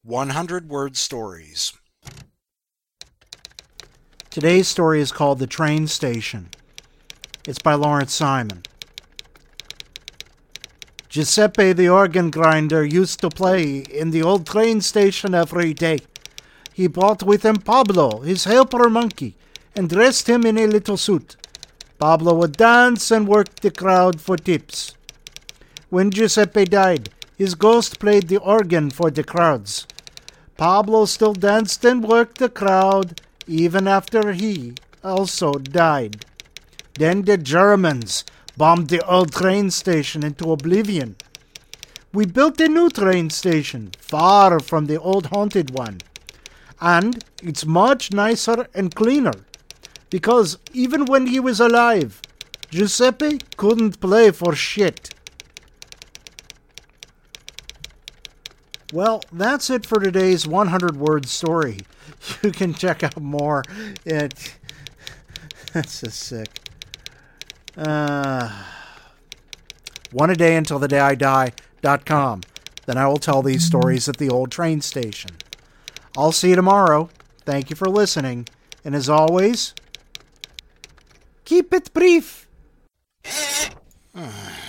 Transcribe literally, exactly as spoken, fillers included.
one hundred word stories. Today's story is called The Train Station. It's by Lawrence Simon. Giuseppe the organ grinder used to play in the old train station every day. He brought with him Pablo, his helper monkey, and dressed him in a little suit. Pablo would dance and work the crowd for tips. When Giuseppe died, his ghost played the organ for the crowds. Pablo still danced and worked the crowd even after he also died. Then the Germans bombed the old train station into oblivion. We built a new train station, far from the old haunted one. And it's much nicer and cleaner, because even when he was alive, Giuseppe couldn't play for shit. Well, that's it for today's one hundred word story. You can check out more at... That's just sick. Uh, one a day until the day I die dot com. Then I will tell these stories at the old train station. I'll see you tomorrow. Thank you for listening. And as always, keep it brief.